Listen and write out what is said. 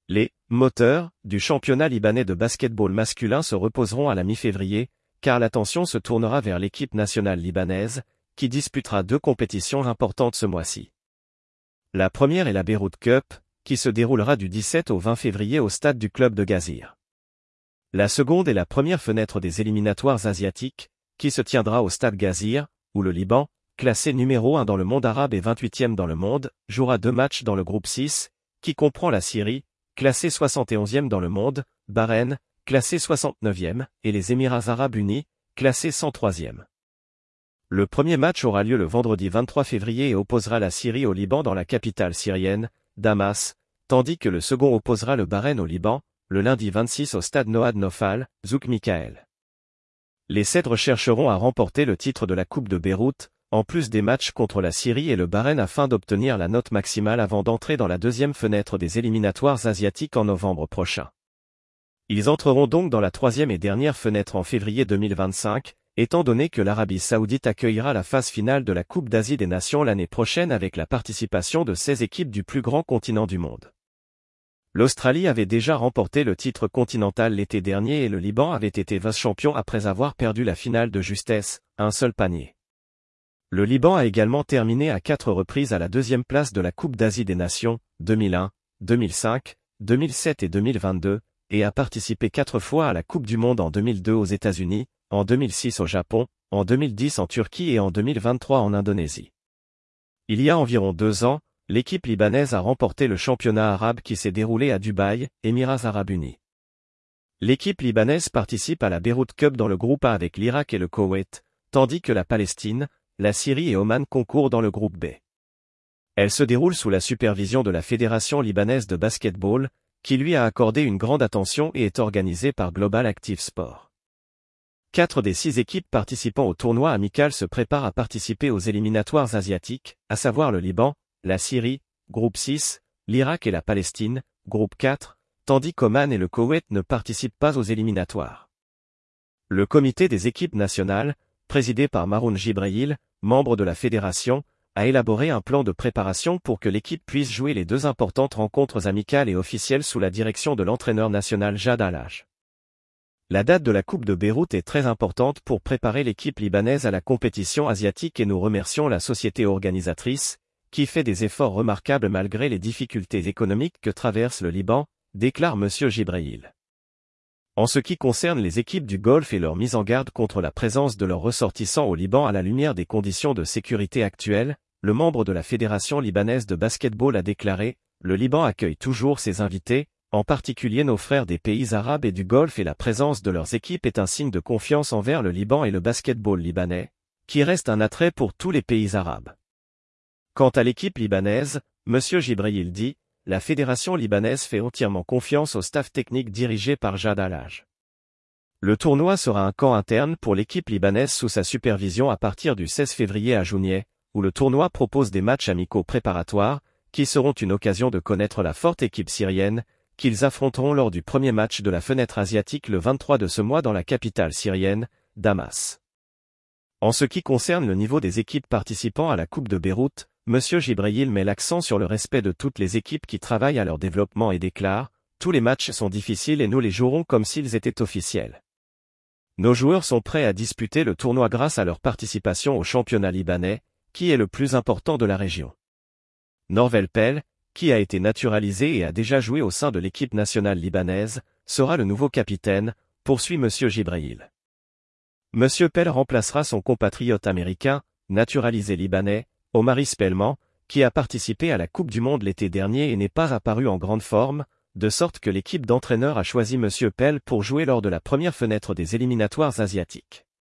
Les « moteurs » du championnat libanais de basket-ball masculin se reposeront à la mi-février, car l'attention se tournera vers l'équipe nationale libanaise, qui disputera 2 compétitions importantes ce mois-ci. La première est la Beyrouth Cup, qui se déroulera du 17 au 20 février au stade du club de Gazir. La seconde est la première fenêtre des éliminatoires asiatiques, qui se tiendra au stade Gazir, où le Liban, classé numéro 1 dans le monde arabe et 28e dans le monde, jouera 2 matchs dans le groupe 6, qui comprend la Syrie, classée 71e dans le monde, Bahreïn, classé 69e, et les Émirats arabes unis, classés 103e. Le premier match aura lieu le vendredi 23 février et opposera la Syrie au Liban dans la capitale syrienne, Damas, tandis que le second opposera le Bahreïn au Liban, le lundi 26 au stade Noad Nofal, Zouk Mikael. Les Cèdres chercheront à remporter le titre de la Coupe de Beyrouth, en plus des matchs contre la Syrie et le Bahreïn afin d'obtenir la note maximale avant d'entrer dans la deuxième fenêtre des éliminatoires asiatiques en novembre prochain. Ils entreront donc dans la troisième et dernière fenêtre en février 2025, étant donné que l'Arabie Saoudite accueillera la phase finale de la Coupe d'Asie des Nations l'année prochaine avec la participation de 16 équipes du plus grand continent du monde. L'Australie avait déjà remporté le titre continental l'été dernier et le Liban avait été vice-champion après avoir perdu la finale de justesse, un seul panier. Le Liban a également terminé à 4 reprises à la deuxième place de la Coupe d'Asie des Nations, 2001, 2005, 2007 et 2022, et a participé 4 fois à la Coupe du Monde en 2002 aux États-Unis, en 2006 au Japon, en 2010 en Turquie et en 2023 en Indonésie. Il y a environ 2 ans, l'équipe libanaise a remporté le championnat arabe qui s'est déroulé à Dubaï, Émirats arabes unis. L'équipe libanaise participe à la Beyrouth Cup dans le groupe A avec l'Irak et le Koweït, tandis que la Palestine, la Syrie et Oman concourent dans le groupe B. Elle se déroule sous la supervision de la Fédération libanaise de basketball, qui lui a accordé une grande attention et est organisée par Global Active Sport. 4 des 6 équipes participant au tournoi amical se préparent à participer aux éliminatoires asiatiques, à savoir le Liban, la Syrie, groupe 6, l'Irak et la Palestine, groupe 4, tandis qu'Oman et le Koweït ne participent pas aux éliminatoires. Le comité des équipes nationales, présidé par Maroun Jibril, membre de la fédération, a élaboré un plan de préparation pour que l'équipe puisse jouer les 2 importantes rencontres amicales et officielles sous la direction de l'entraîneur national Jad Al-Haj. La date de la Coupe de Beyrouth est très importante pour préparer l'équipe libanaise à la compétition asiatique et nous remercions la société organisatrice, qui fait des efforts remarquables malgré les difficultés économiques que traverse le Liban, déclare M. Jibril. En ce qui concerne les équipes du Golfe et leur mise en garde contre la présence de leurs ressortissants au Liban à la lumière des conditions de sécurité actuelles, le membre de la Fédération libanaise de basketball a déclaré « Le Liban accueille toujours ses invités, en particulier nos frères des pays arabes et du Golfe et la présence de leurs équipes est un signe de confiance envers le Liban et le basketball libanais, qui reste un attrait pour tous les pays arabes. » Quant à l'équipe libanaise, M. Jibril dit « La fédération libanaise fait entièrement confiance au staff technique dirigé par Jad Al-Haj. Le tournoi sera un camp interne pour l'équipe libanaise sous sa supervision à partir du 16 février à Jounieh, où le tournoi propose des matchs amicaux préparatoires, qui seront une occasion de connaître la forte équipe syrienne, qu'ils affronteront lors du premier match de la fenêtre asiatique le 23 de ce mois dans la capitale syrienne, Damas. En ce qui concerne le niveau des équipes participant à la Coupe de Beyrouth, M. Jibril met l'accent sur le respect de toutes les équipes qui travaillent à leur développement et déclare « Tous les matchs sont difficiles et nous les jouerons comme s'ils étaient officiels. Nos joueurs sont prêts à disputer le tournoi grâce à leur participation au championnat libanais, qui est le plus important de la région. » Norvel Pell, qui a été naturalisé et a déjà joué au sein de l'équipe nationale libanaise, sera le nouveau capitaine, poursuit M. Jibril. M. Pell remplacera son compatriote américain, naturalisé libanais, Omari Spellman, qui a participé à la Coupe du Monde l'été dernier et n'est pas apparu en grande forme, de sorte que l'équipe d'entraîneurs a choisi M. Pell pour jouer lors de la première fenêtre des éliminatoires asiatiques.